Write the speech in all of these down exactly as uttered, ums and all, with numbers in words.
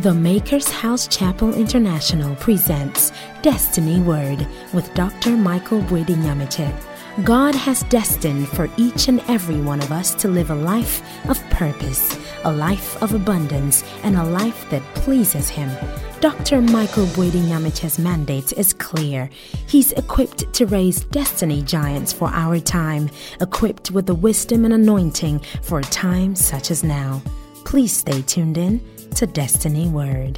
The Maker's House Chapel International presents Destiny Word with Doctor Michael Boyd-Nyamete. God has destined for each and every one of us to live a life of purpose, a life of abundance, and a life that pleases Him. Doctor Michael Boyd-Nyamete's mandate is clear. He's equipped to raise destiny giants for our time, equipped with the wisdom and anointing for a time such as now. Please stay tuned in to Destiny Word.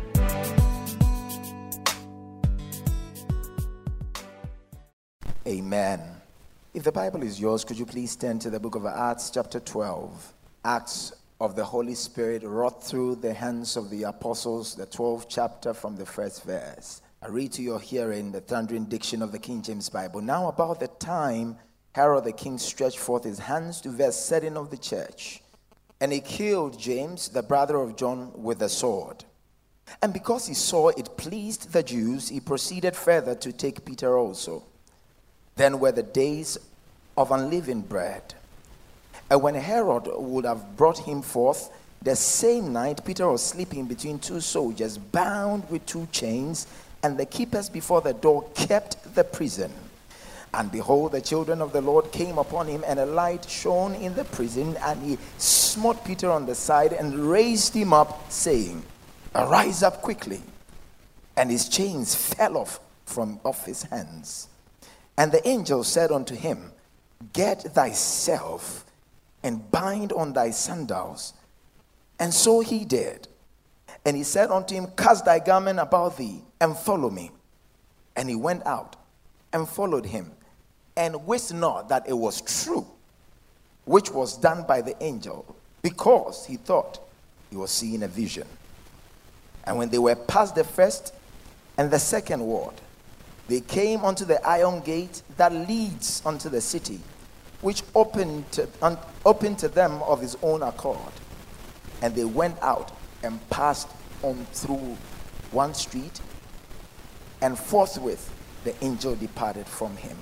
Amen. If the Bible is yours, could you please turn to the book of Acts chapter twelve. Acts of the Holy Spirit wrought through the hands of the apostles, the twelfth chapter from the first verse. I read to your hearing the thundering diction of the King James Bible. Now about the time Herod the king stretched forth his hands to verse setting of the church, and he killed James, the brother of John, with a sword. And because he saw it pleased the Jews, he proceeded further to take Peter also. Then were the days of unleavened bread. And when Herod would have brought him forth, the same night Peter was sleeping between two soldiers, bound with two chains, and the keepers before the door kept the prison. And behold, the children of the Lord came upon him, and a light shone in the prison, and he smote Peter on the side and raised him up, saying, Arise up quickly. And his chains fell off from off his hands. And the angel said unto him, Get thyself and bind on thy sandals. And so he did. And he said unto him, Cast thy garment about thee, and follow me. And he went out and followed him, and wist not that it was true, which was done by the angel, because he thought he was seeing a vision. And when they were past the first and the second ward, they came unto the iron gate that leads unto the city, which opened to, un, opened to them of his own accord. And they went out and passed on through one street, and forthwith the angel departed from him.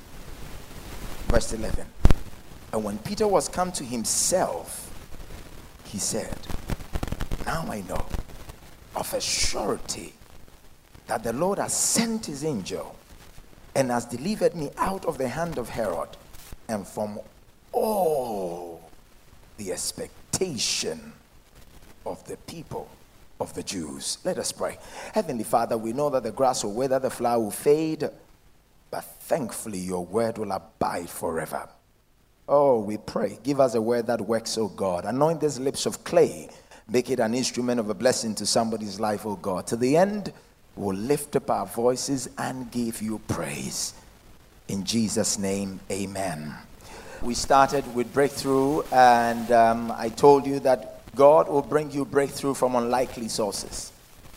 Verse eleven. And when Peter was come to himself, he said, Now I know of a surety that the Lord has sent his angel and has delivered me out of the hand of Herod and from all the expectation of the people of the Jews. Let us pray. Heavenly Father, we know that the grass will wither, the flower will fade, but thankfully your word will abide forever. Oh, we pray, give us a word that works, oh God. Anoint these lips of clay. Make it an instrument of a blessing to somebody's life, oh God. To the end, we'll lift up our voices and give you praise. In Jesus' name, amen. We started with breakthrough, and um, I told you that God will bring you breakthrough from unlikely sources.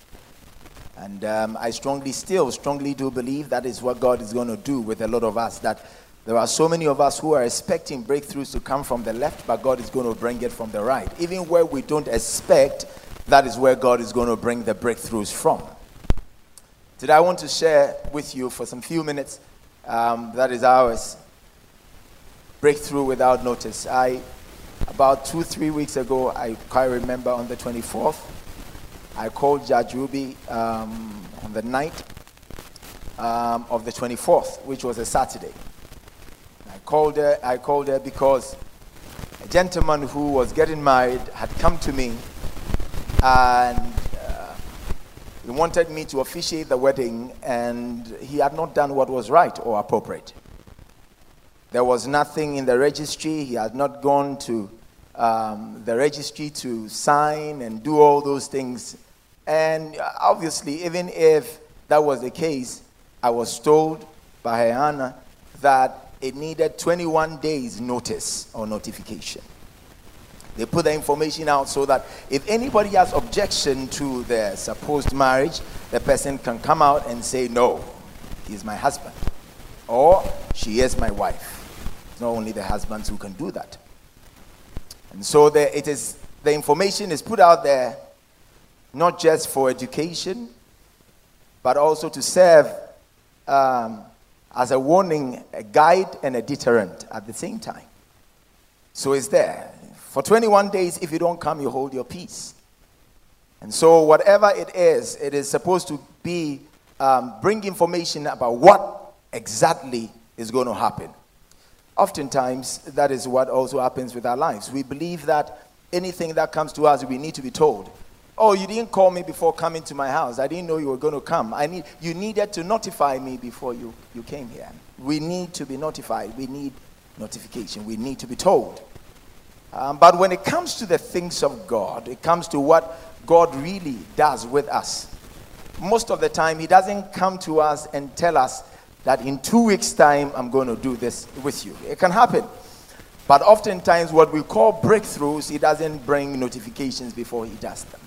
And um, I strongly, still strongly do believe that is what God is going to do with a lot of us. That there are so many of us who are expecting breakthroughs to come from the left, but God is going to bring it from the right. Even where we don't expect, that is where God is going to bring the breakthroughs from. Today I want to share with you for some few minutes, um, that is ours, breakthrough without notice. I, about two, three weeks ago, I quite remember on the twenty-fourth, I called Judge Ruby um, on the night um, of the twenty-fourth, which was a Saturday. I called her. I called her because a gentleman who was getting married had come to me, and uh, he wanted me to officiate the wedding, and he had not done what was right or appropriate. There was nothing in the registry. He had not gone to um, the registry to sign and do all those things. And obviously, even if that was the case, I was told by Hannah that it needed twenty-one days notice or notification. They put the information out so that if anybody has objection to the supposed marriage, the person can come out and say, no, he's my husband, or she is my wife. It's not only the husbands who can do that. And so the, it is, the information is put out there not just for education, but also to serve um, as a warning, a guide, and a deterrent at the same time. So it's there. For twenty-one days, if you don't come, you hold your peace. And so whatever it is, it is supposed to be, um, bring information about what exactly is going to happen. Oftentimes, that is what also happens with our lives. We believe that anything that comes to us, we need to be told. Oh, you didn't call me before coming to my house. I didn't know you were going to come. I need you needed to notify me before you, you came here. We need to be notified. We need notification. We need to be told. Um, but when it comes to the things of God, it comes to what God really does with us. Most of the time, he doesn't come to us and tell us that in two weeks' time, I'm going to do this with you. It can happen. But oftentimes, what we call breakthroughs, he doesn't bring notifications before he does them.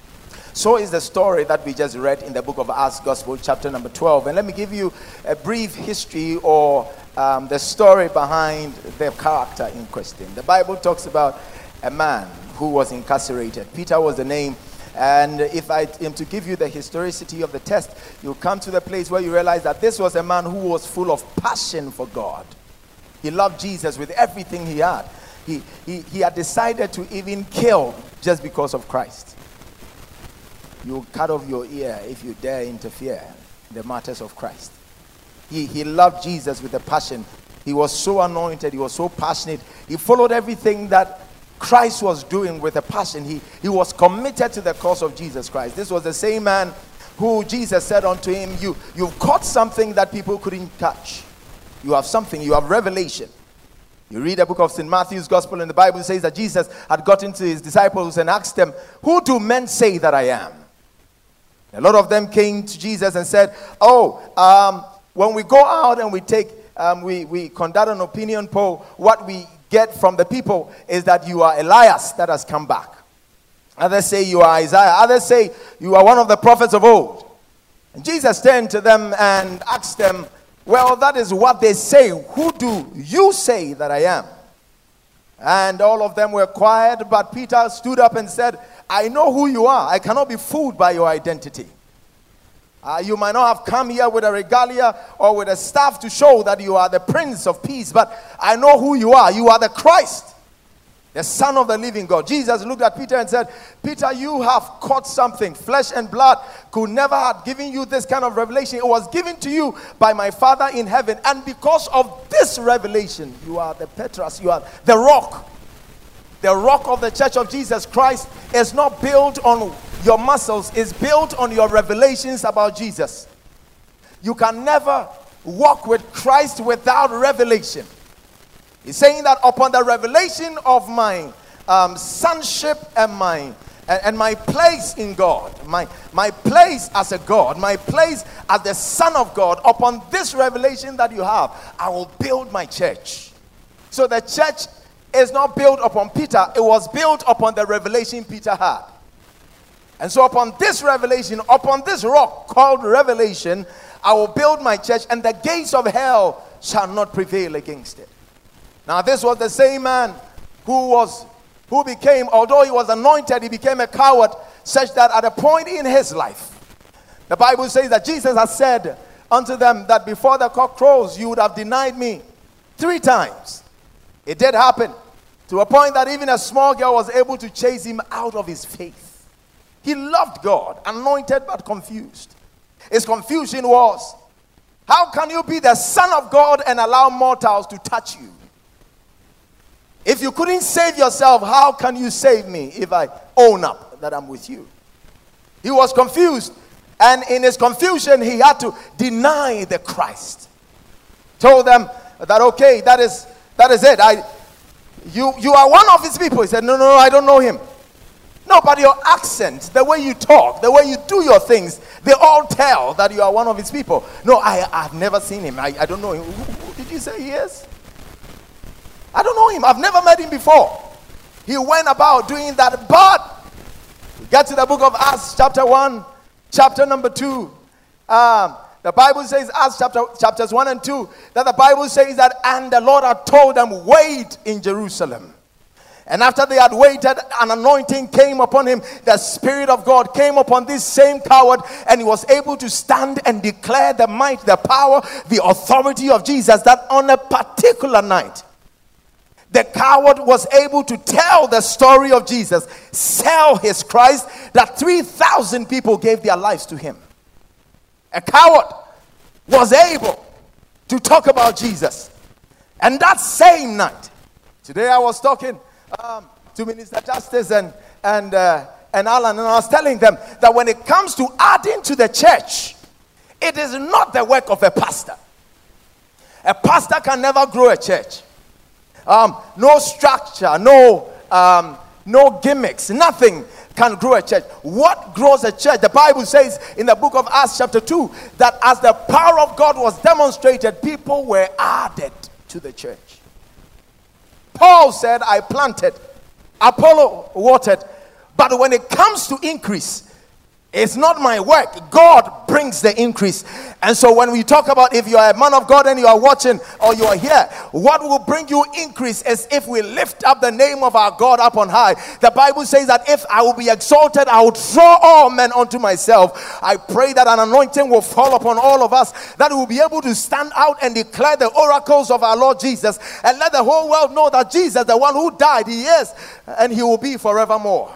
So is the story that we just read in the book of Acts Gospel, chapter number twelve. And let me give you a brief history or um, the story behind the character in question. The Bible talks about a man who was incarcerated. Peter was the name. And if I am to give you the historicity of the text, you'll come to the place where you realize that this was a man who was full of passion for God. He loved Jesus with everything he had. He, he, he had decided to even kill just because of Christ. You'll cut off your ear if you dare interfere in the matters of Christ. He, he loved Jesus with a passion. He was so anointed. He was so passionate. He followed everything that Christ was doing with a passion. He, he was committed to the cause of Jesus Christ. This was the same man who Jesus said unto him, you, you've caught something that people couldn't catch. You have something. You have revelation. You read the book of Saint Matthew's Gospel, and the Bible says that Jesus had gotten to his disciples and asked them, who do men say that I am? A lot of them came to Jesus and said, oh, um, when we go out and we take, um, we, we conduct an opinion poll, what we get from the people is that you are Elias that has come back. Others say you are Isaiah. Others say you are one of the prophets of old. And Jesus turned to them and asked them, well, that is what they say. Who do you say that I am? And all of them were quiet, but Peter stood up and said, I know who you are. I cannot be fooled by your identity. Uh, you might not have come here with a regalia or with a staff to show that you are the Prince of Peace, but I know who you are. You are the Christ, the Son of the living God. Jesus looked at Peter and said, Peter, you have caught something. Flesh and blood could never have given you this kind of revelation. It was given to you by my Father in heaven. And because of this revelation, you are the Petrus, you are the rock. The rock of the Church of Jesus Christ is not built on your muscles, it's built on your revelations about Jesus. You can never walk with Christ without revelation. He's saying that upon the revelation of my um, sonship and my and, and my place in God, my, my place as a God, my place as the Son of God, upon this revelation that you have, I will build my church. So the church is not built upon Peter, it was built upon the revelation Peter had. And so upon this revelation, upon this rock called revelation, I will build my church, and the gates of hell shall not prevail against it. Now this was the same man who was, who became, although he was anointed, he became a coward, such that at a point in his life, the Bible says that Jesus has said unto them that before the cock crows, you would have denied me three times. It did happen to a point that even a small girl was able to chase him out of his faith. He loved God, anointed but confused. His confusion was, how can you be the Son of God and allow mortals to touch you? If you couldn't save yourself, how can you save me if I own up that I'm with you? He was confused, and in his confusion, he had to deny the Christ. Told them that, okay, that is that is it. I, you, you are one of his people. He said, no, no, no, I don't know him. No, but your accent, the way you talk, the way you do your things, they all tell that you are one of his people. No, I, I've never seen him. I, I don't know him. Who, who did you say he is? I don't know him. I've never met him before. He went about doing that. But we get to the book of Acts, chapter one, chapter number two. Um, the Bible says, Acts chapter, chapters one and two, that the Bible says that, and the Lord had told them, wait in Jerusalem. And after they had waited, an anointing came upon him. The Spirit of God came upon this same coward, and he was able to stand and declare the might, the power, the authority of Jesus, that on a particular night, The coward was able to tell the story of Jesus, sell his Christ, that three thousand people gave their lives to him. A coward was able to talk about Jesus. And that same night, today I was talking um, to Minister Justice and, and, uh, and Alan, and I was telling them that when it comes to adding to the church, it is not the work of a pastor. A pastor can never grow a church. Um, no structure, no, um, no gimmicks, nothing can grow a church. What grows a church? The Bible says in the book of Acts chapter two that as the power of God was demonstrated, people were added to the church. Paul said, I planted, Apollo watered, but when it comes to increase, it's not my work. God brings the increase. And so when we talk about if you are a man of God and you are watching or you are here, what will bring you increase is if we lift up the name of our God up on high. The Bible says that if I will be exalted, I will draw all men unto myself. I pray that an anointing will fall upon all of us, that we will be able to stand out and declare the oracles of our Lord Jesus and let the whole world know that Jesus, the one who died, he is and he will be forevermore.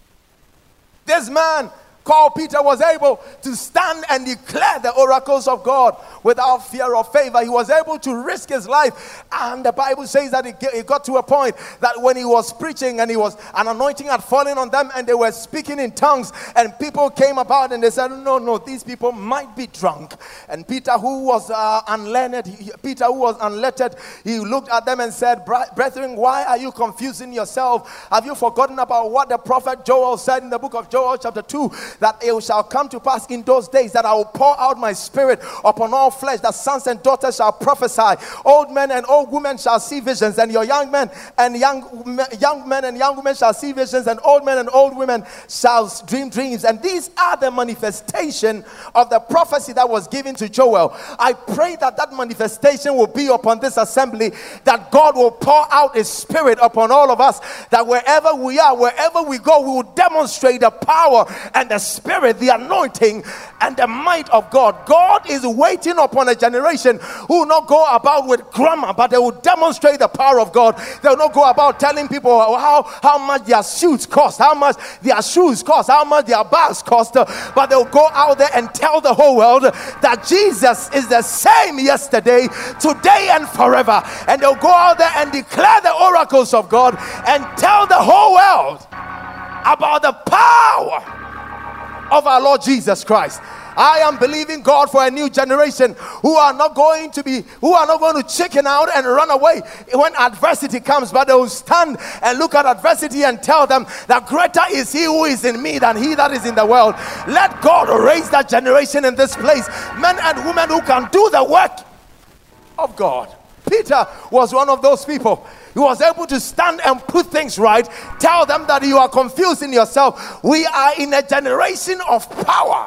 This man called Peter was able to stand and declare the oracles of God without fear or favor. He was able to risk his life, and the Bible says that it got to a point that when he was preaching and he was an anointing had fallen on them and they were speaking in tongues, and people came about and they said, no, no, these people might be drunk. And Peter, who was uh, unlearned, he, Peter, who was unlettered, he looked at them and said, brethren, why are you confusing yourself? Have you forgotten about what the prophet Joel said in the book of Joel chapter two? That it shall come to pass in those days that I will pour out my spirit upon all flesh, that sons and daughters shall prophesy, old men and old women shall see visions, and your young men and young young men and young women shall see visions, and old men and old women shall dream dreams. And these are the manifestation of the prophecy that was given to Joel. I pray that that manifestation will be upon this assembly, that God will pour out his spirit upon all of us, that wherever we are, wherever we go, we will demonstrate the power and the spirit, the anointing and the might of God. God is waiting upon a generation who will not go about with grammar, but they will demonstrate the power of God. They will not go about telling people how, how much their suits cost, how much their shoes cost, how much their bags cost, but they will go out there and tell the whole world that Jesus is the same yesterday, today and forever. And they'll go out there and declare the oracles of God and tell the whole world about the power of our Lord Jesus Christ. I am believing God for a new generation who are not going to be, who are not going to chicken out and run away when adversity comes, but they will stand and look at adversity and tell them that greater is he who is in me than he that is in the world. Let God raise that generation in this place, men and women who can do the work of God. Peter was one of those people. He was able to stand and put things right, tell them that you are confusing yourself. We are in a generation of power.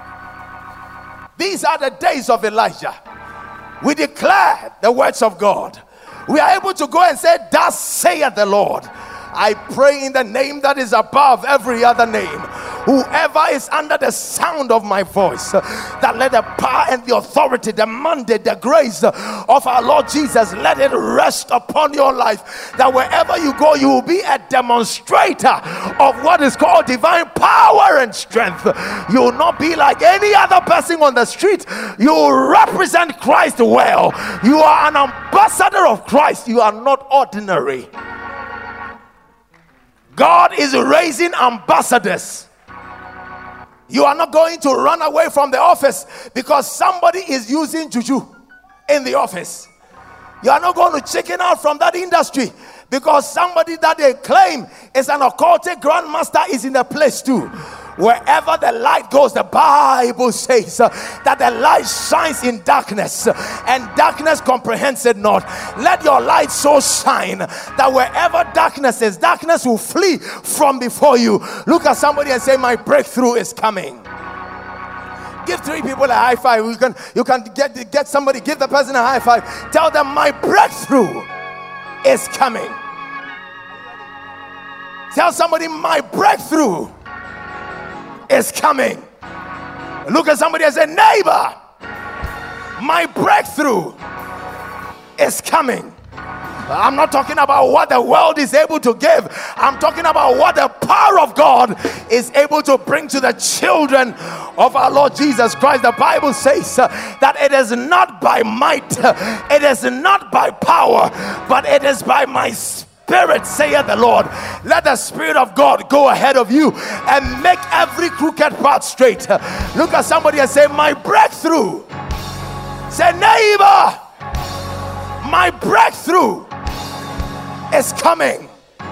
These are the days of Elijah. We declare the words of God. We are able to go and say, thus saith the Lord. I pray in the name that is above every other name, whoever is under the sound of my voice, that let the power and the authority, the mandate, the grace of our Lord Jesus, let it rest upon your life, that wherever you go, you will be a demonstrator of what is called divine power and strength. You will not be like any other person on the street. You will represent Christ well. You are an ambassador of Christ. You are not ordinary. God is raising ambassadors. You are not going to run away from the office because somebody is using juju in the office. You are not going to chicken out from that industry because somebody that they claim is an occultic grandmaster is in the place too. Wherever the light goes, the Bible says uh, that the light shines in darkness, uh, and darkness comprehends it not. Let your light so shine that wherever darkness is, darkness will flee from before you. Look at somebody and say, my breakthrough is coming. Give three people a high five. You can, you can get, get somebody, give the person a high five. Tell them, my breakthrough is coming. Tell somebody, my breakthrough is coming. Look at somebody and say, neighbor, my breakthrough is coming. I'm not talking about what the world is able to give. I'm talking about what the power of God is able to bring to the children of our Lord Jesus Christ. The Bible says uh, that it is not by might, uh, it is not by power, but it is by my Spirit, saith the Lord. Let the Spirit of God go ahead of you and make every crooked path straight. Look at somebody and say, my breakthrough. Say, neighbor, my breakthrough is coming.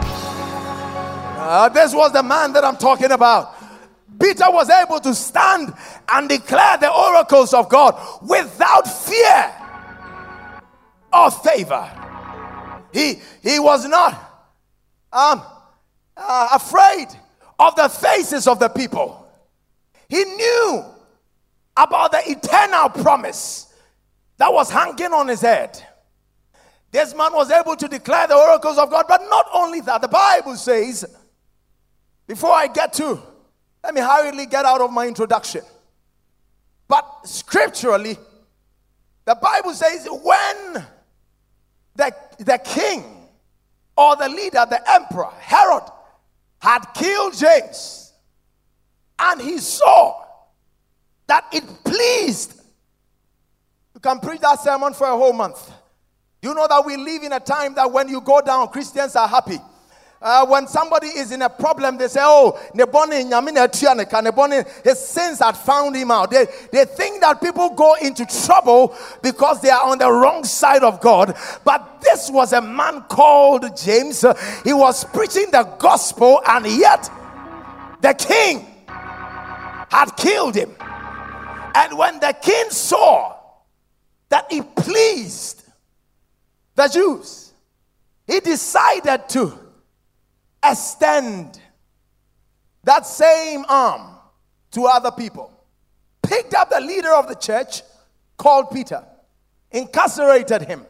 Uh, this was the man that I'm talking about. Peter was able to stand and declare the oracles of God without fear or favor. He, he was not um, uh, afraid of the faces of the people. He knew about the eternal promise that was hanging on his head. This man was able to declare the oracles of God. But not only that, the Bible says, before I get to, let me hurriedly get out of my introduction. But scripturally, the Bible says when the, the king or the leader, the emperor, Herod, had killed James, and he saw that it pleased. You can preach that sermon for a whole month. You know that we live in a time that when you go down, Christians are happy. Uh, when somebody is in a problem, they say, oh, his sins had found him out. They, they think that people go into trouble because they are on the wrong side of God. But this was a man called James. He was preaching the gospel, and yet the king had killed him. And when the king saw that it pleased the Jews, he decided to extend that same arm to other people. Picked up the leader of the church called Peter, incarcerated him.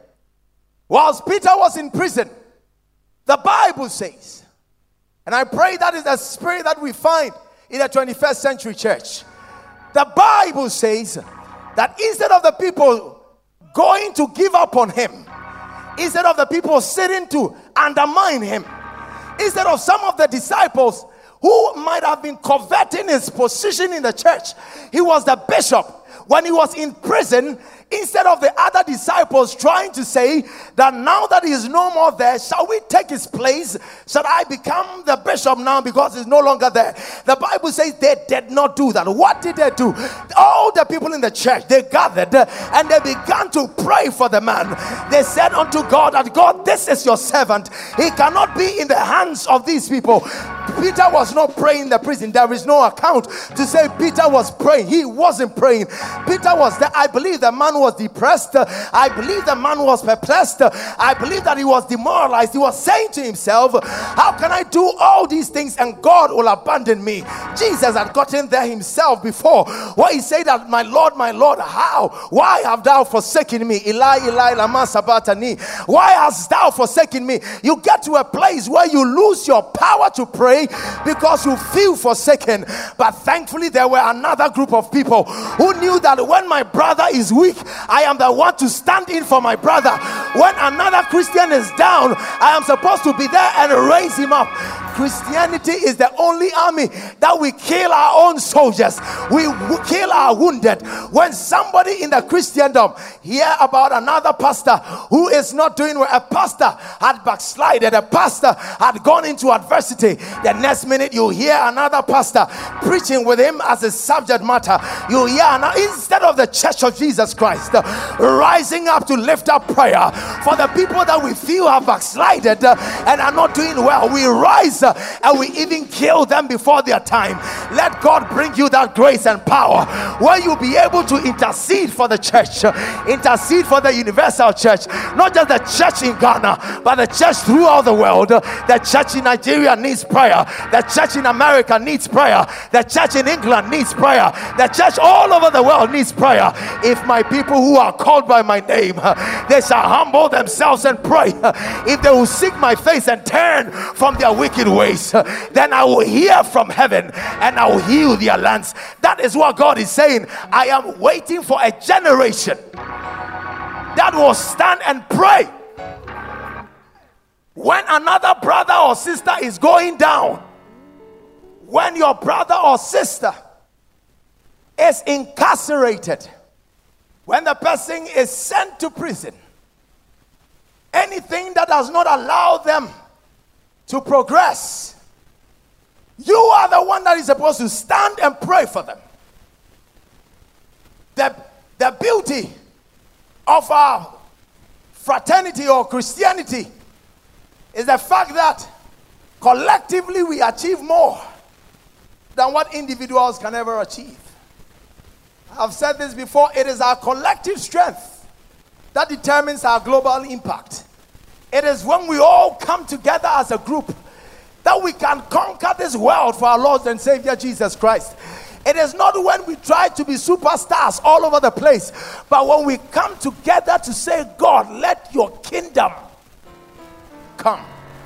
Whilst Peter was in prison, the Bible says, and I pray that is the spirit that we find in the twenty-first century church. The Bible says that instead of the people going to give up on him, instead of the people sitting to undermine him, instead of some of the disciples who might have been coveting his position in the church, he was the bishop. When he was in prison, instead of the other disciples trying to say that now that he is no more there, shall we take his place? Shall I become the bishop now because he's no longer there? The Bible says they did not do that. What did they do? All the people in the church, they gathered and they began to pray for the man. They said unto God that, God, this is your servant. He cannot be in the hands of these people. Peter was not praying in the prison. There is no account to say Peter was praying. He wasn't praying. Peter was there. I believe the man was depressed. I believe the man was perplexed. I believe that he was demoralized. He was saying to himself, how can I do all these things and God will abandon me? Jesus had gotten there himself before, where he said that, my Lord, my Lord, how? Why have thou forsaken me? Eli, Eli, lama sabachthani. Why hast thou forsaken me? You get to a place where you lose your power to pray because you feel forsaken. But thankfully there were another group of people who knew that when my brother is weak, I am the one to stand in for my brother. When another Christian is down, I am supposed to be there and raise him up. Christianity is the only army that we kill our own soldiers. We kill our wounded. When somebody in the Christendom hear about another pastor who is not doing well, a pastor had backslided, a pastor had gone into adversity, the next minute you hear another pastor preaching with him as a subject matter. You hear another, instead of the Church of Jesus Christ rising up to lift up prayer for the people that we feel have backslided and are not doing well, we rise and we even kill them before their time. Let God bring you that grace and power where you'll be able to intercede for the church, intercede for the universal church, not just the church in Ghana, but the church throughout the world. The church in Nigeria needs prayer. The church in America needs prayer. The church in England needs prayer. The church all over the world needs prayer. If my people who are called by my name, they shall humble themselves and pray, if they will seek my face and turn from their wicked ways, then I will hear from heaven and I will heal their lands. That is what God is saying. I am waiting for a generation that will stand and pray When another brother or sister is going down, when your brother or sister is incarcerated, when the person is sent to prison, anything that does not allow them to progress, you are the one that is supposed to stand and pray for them. The, the beauty of our fraternity or Christianity is the fact that collectively we achieve more than what individuals can ever achieve. I've said this before, it is our collective strength that determines our global impact. It is when we all come together as a group that we can conquer this world for our Lord and Savior Jesus Christ. It is not when we try to be superstars all over the place, but when we come together to say, God, let your kingdom come.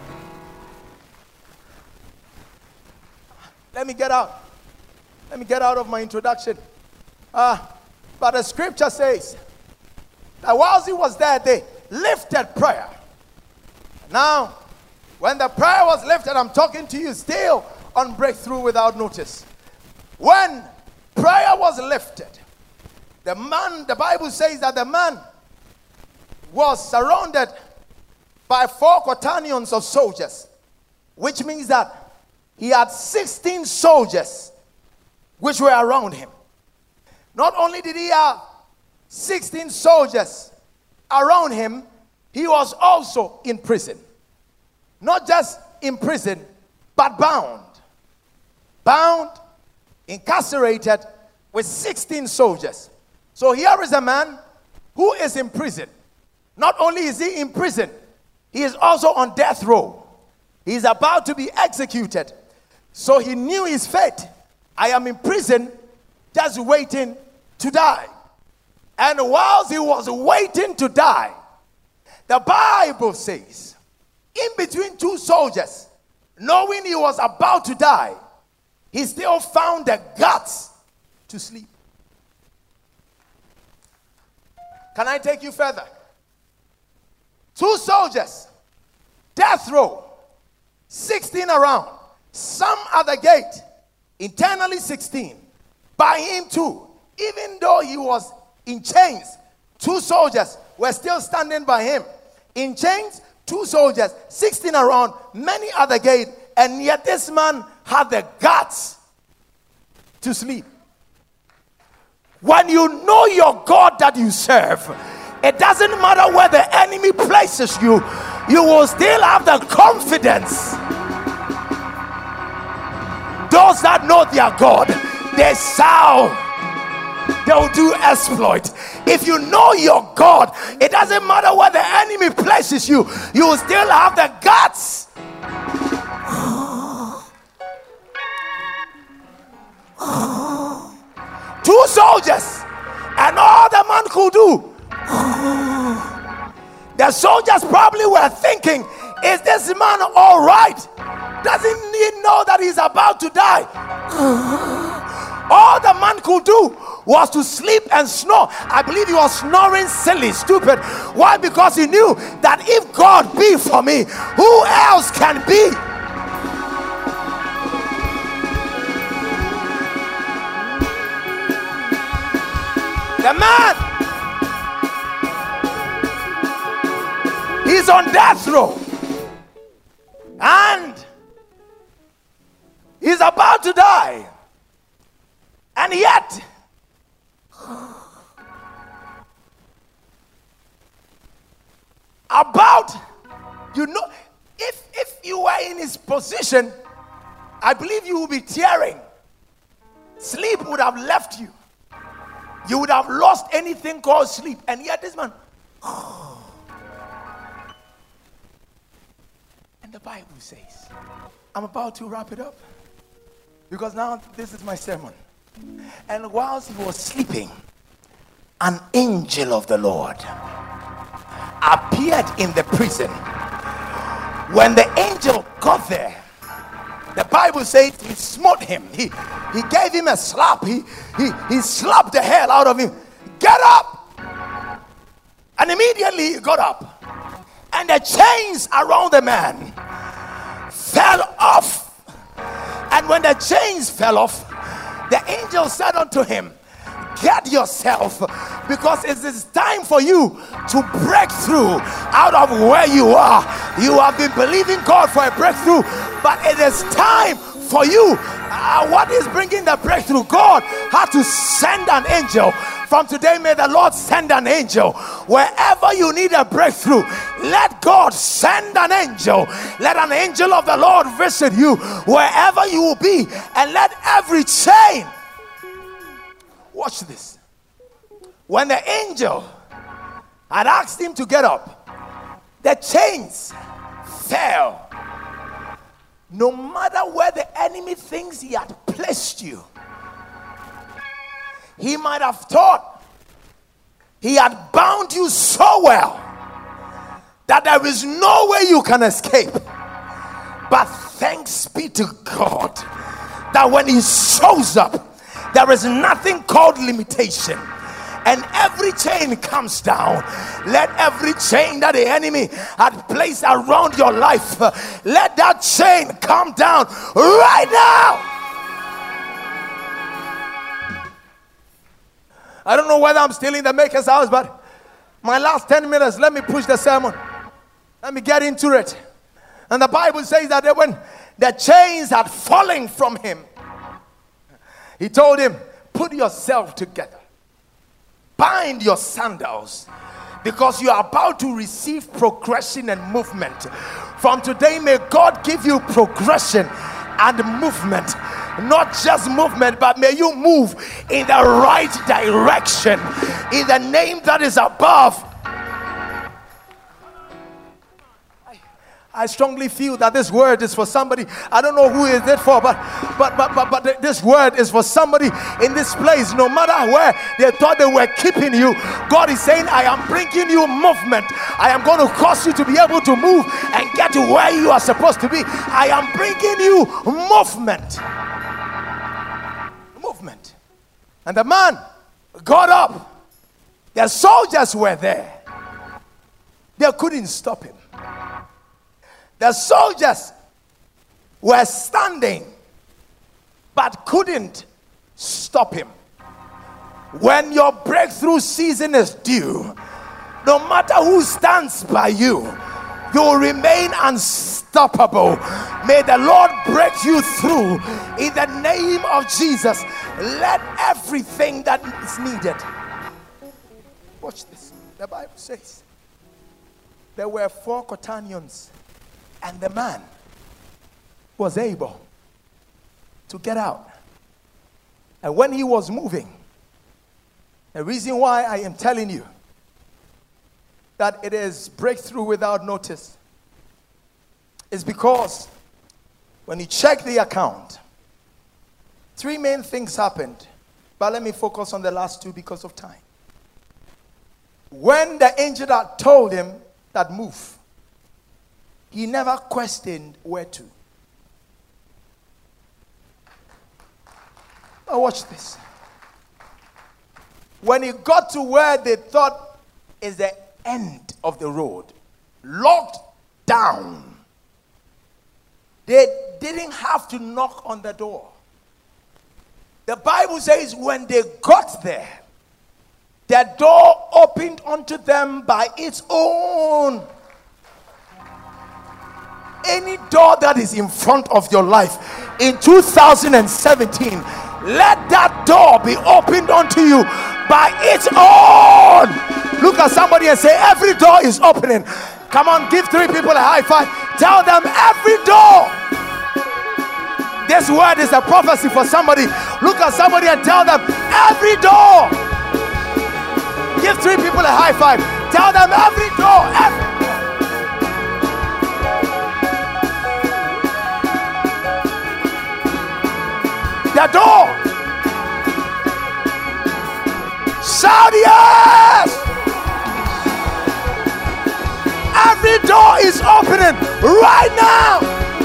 Let me get out. Let me get out of my introduction. Uh, but the scripture says that whilst he was there, they lifted prayer. Now, when the prayer was lifted, I'm talking to you still on Breakthrough Without Notice. When prayer was lifted, the man, the Bible says that the man was surrounded by four quaternions of soldiers, which means that he had sixteen soldiers which were around him. Not only did he have sixteen soldiers around him, he was also in prison. Not just in prison, but bound. Bound, incarcerated with sixteen soldiers. So here is a man who is in prison. Not only is he in prison, he is also on death row. He is about to be executed. So he knew his fate. I am in prison, just waiting to die. And whilst he was waiting to die, the Bible says, in between two soldiers, knowing he was about to die, he still found the guts to sleep. Can I take you further? Two soldiers, death row, sixteen around, some at the gate, internally sixteen. By him too, even though he was in chains, two soldiers were still standing by him. In chains, two soldiers, sixteen around, many at the gate, and yet this man had the guts to sleep. When you know your God that you serve, it doesn't matter where the enemy places you, you will still have the confidence. Those that know their God, they shall, they'll do exploit. If you know your God, it doesn't matter where the enemy places you, you will still have the guts. Two soldiers, and all the man could do. The soldiers probably were thinking, is this man all right? Doesn't he know that he's about to die? All the man could do was to sleep and snore. I believe he was snoring silly, stupid. Why? Because he knew that if God be for me, who else can be? The man, he's on death row, and he's about to die, and yet about, you know, if if you were in his position, I believe you would be tearing. Sleep would have left you. You would have lost anything called sleep. And yet this man, oh. And the Bible says, I'm about to wrap it up, because now this is my sermon. And whilst he was sleeping, an angel of the Lord appeared in the prison. When the angel got there, the Bible says he smote him. He, he gave him a slap. He, he, he slapped the hell out of him. Get up! And immediately he got up. And the chains around the man fell off. And when the chains fell off, the angel said unto him, get yourself, because it is time for you to break through out of where you are. You have been believing God for a breakthrough, but it is time for you. Uh, what is bringing the breakthrough? God had to send an angel. From today, may the Lord send an angel. Wherever you need a breakthrough, let God send an angel. Let an angel of the Lord visit you wherever you will be, and let every chain. Watch this. When the angel had asked him to get up, the chains fell. No matter where the enemy thinks he had placed you, he might have thought he had bound you so well that there is no way you can escape. But thanks be to God that when he shows up, there is nothing called limitation, and every chain comes down. Let every chain that the enemy had placed around your life, let that chain come down right now. I don't know whether I'm still in the maker's house, but my last ten minutes, let me push the sermon. Let me get into it. And the Bible says that when the chains had fallen from him, he told him, put yourself together. Bind your sandals, because you are about to receive progression and movement. From today, may God give you progression and movement. Not just movement, but may you move in the right direction, in the name that is above. I strongly feel that this word is for somebody. I don't know who is it for, but but but but but this word is for somebody in this place. No matter where they thought they were keeping you, God is saying, I am bringing you movement. I am going to cause you to be able to move and get to where you are supposed to be. I am bringing you movement. Movement. And the man got up. The soldiers were there. They couldn't stop him. The soldiers were standing, but couldn't stop him. When your breakthrough season is due, no matter who stands by you, you will remain unstoppable. May the Lord break you through in the name of Jesus. Let everything that is needed. Watch this. The Bible says there were four quaternions. And the man was able to get out. And when he was moving, the reason why I am telling you that it is breakthrough without notice is because when you check the account, three main things happened. But let me focus on the last two because of time. When the angel had told him that move, he never questioned where to. Now watch this. When he got to where they thought is the end of the road, locked down, they didn't have to knock on the door. The Bible says when they got there, the door opened unto them by its own. Any door that is in front of your life in two thousand seventeen, let that door be opened unto you by its own. Look at somebody and say, every door is opening. Come on, give three people a high five. Tell them, every door. This word is a prophecy for somebody. Look at somebody and tell them, every door. Give three people a high five. Tell them, every door. Every the door. Shout yes! Every door is opening right now.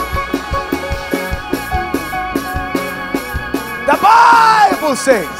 The Bible says,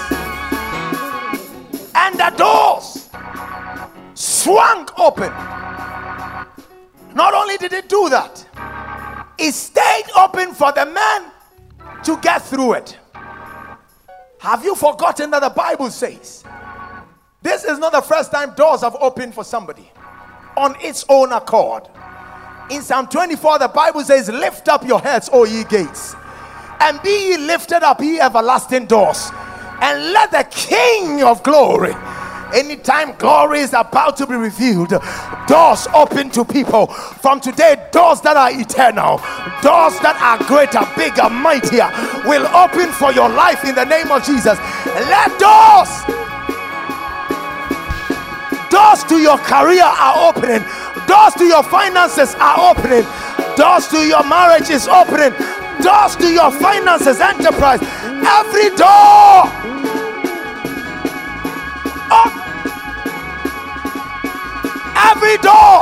and the doors swung open. Not only did it do that, it stayed open for the man to get through it. Have you forgotten that the Bible says this is not the first time doors have opened for somebody on its own accord? In Psalm twenty-four, the Bible says, lift up your heads, O ye gates, and be ye lifted up, ye everlasting doors, and let the King of glory. Anytime glory is about to be revealed, doors open to people. From today, doors that are eternal, doors that are greater, bigger, mightier, will open for your life in the name of Jesus. Let doors, doors to your career are opening. Doors to your finances are opening. Doors to your marriage is opening. Doors to your finances, enterprise, every door. Up. Every door.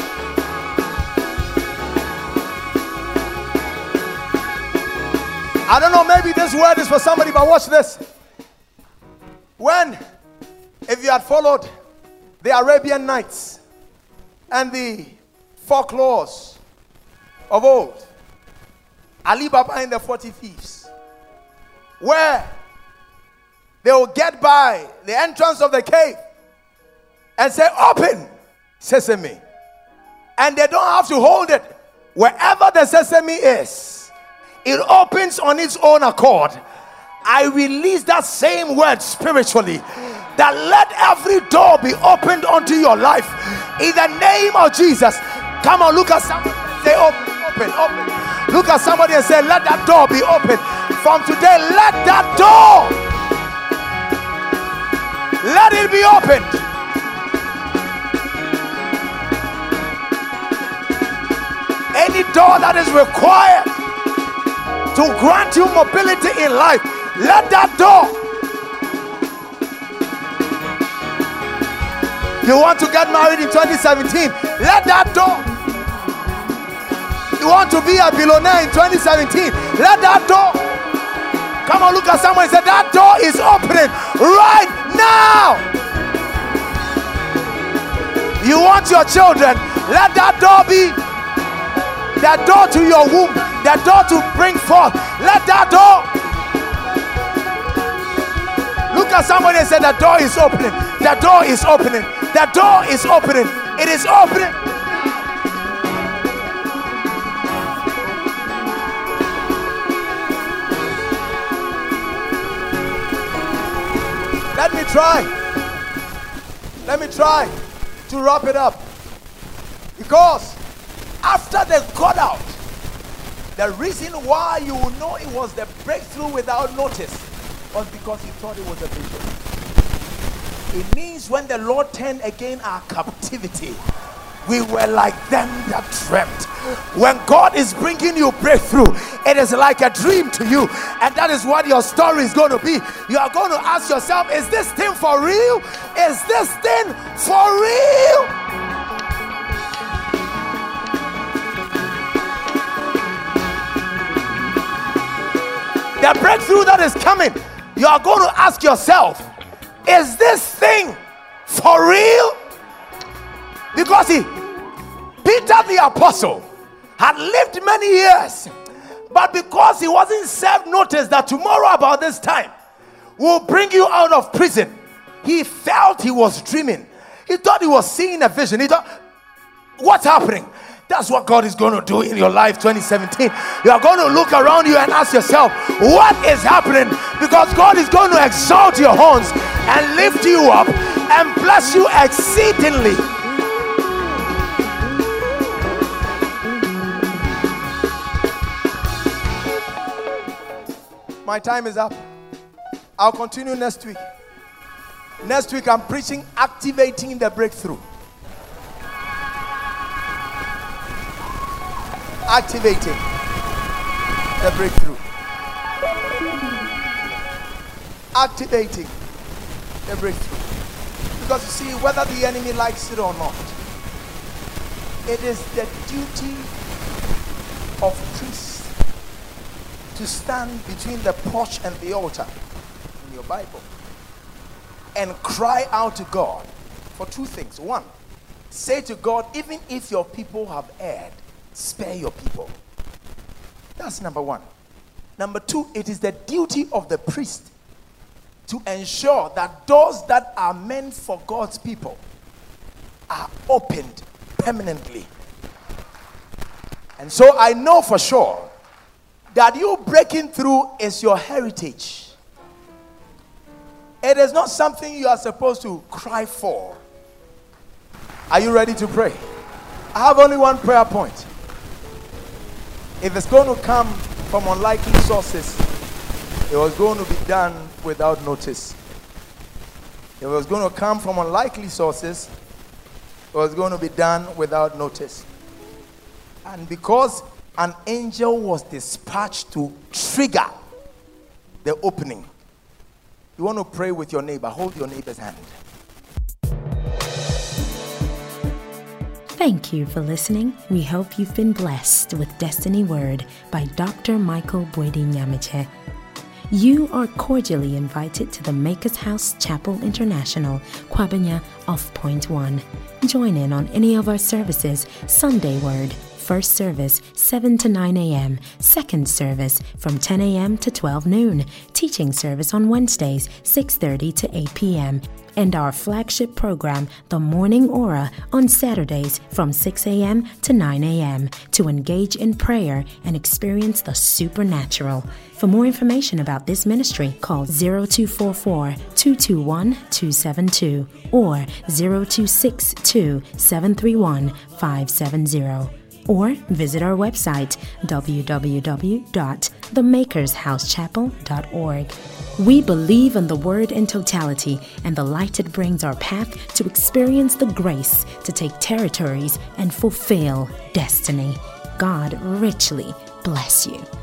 I don't know, maybe this word is for somebody, but watch this. When, if you had followed the Arabian Nights and the folklores of old, Ali Baba and the forty thieves, where they will get by the entrance of the cave and say, open sesame, and they don't have to hold it. Wherever the sesame is, it opens on its own accord. I release that same word spiritually, that let every door be opened unto your life in the name of Jesus. Come on, look at somebody and say, open, open, open. Look at somebody and say, let that door be open. From today, let that door, let it be opened. Any door that is required to grant you mobility in life, let that door. You want to get married in twenty seventeen, let that door. You want to be a billionaire in twenty seventeen, let that door. Come on, look at someone and say, that door is opening right now. You want your children, let that door be the door to your womb, the door to bring forth. Let that door. Look at somebody and say, the door is opening. The door is opening. The door is opening. It is opening. Let me try. Let me try to wrap it up. Because after they got out, the reason why you will know it was the breakthrough without notice was because you thought it was a vision. It means when the Lord turned again our captivity, we were like them that dreamt. When God is bringing you breakthrough, it is like a dream to you, and that is what your story is going to be. You are going to ask yourself, is this thing for real? Is this thing for real? The breakthrough that is coming, you are going to ask yourself, is this thing for real? Because he, Peter the apostle, had lived many years, but because he wasn't served notice that tomorrow about this time will bring you out of prison, he felt he was dreaming. He thought he was seeing a vision. He thought, what's happening? That's what God is going to do in your life twenty seventeen. You are going to look around you and ask yourself, what is happening? Because God is going to exalt your horns and lift you up and bless you exceedingly. My time is up. I'll continue next week. Next week I'm preaching activating the breakthrough. Activating the breakthrough. Activating the breakthrough. Because you see, whether the enemy likes it or not, it is the duty of priests to stand between the porch and the altar in your Bible and cry out to God for two things. One, Say to God, even if your people have erred, spare your people. That's number one. Number two, it is the duty of the priest to ensure that doors that are meant for God's people are opened permanently. And so I know for sure that you breaking through is your heritage. It is not something you are supposed to cry for. Are you ready to pray? I have only one prayer point. If it's going to come from unlikely sources, it was going to be done without notice. If it was going to come from unlikely sources, it was going to be done without notice. And because an angel was dispatched to trigger the opening, you want to pray with your neighbor. Hold your neighbor's hand. Thank you for listening. We hope you've been blessed with Destiny Word by Doctor Michael Boyedi-Nyamiche. You are cordially invited to the Makers House Chapel International, Kwabena off Point One. Join in on any of our services. Sunday Word, first service seven to nine a.m., second service from ten a.m. to twelve noon, teaching service on Wednesdays six thirty to eight p.m., and our flagship program, The Morning Aura, on Saturdays from six a.m. to nine a.m. to engage in prayer and experience the supernatural. For more information about this ministry, call zero two four four, two two one, two seven two or zero two six two, seven three one, five seven zero. Or visit our website, w w w dot the makers house chapel dot org. We believe in the Word in totality and the light it brings our path to experience the grace to take territories and fulfill destiny. God richly bless you.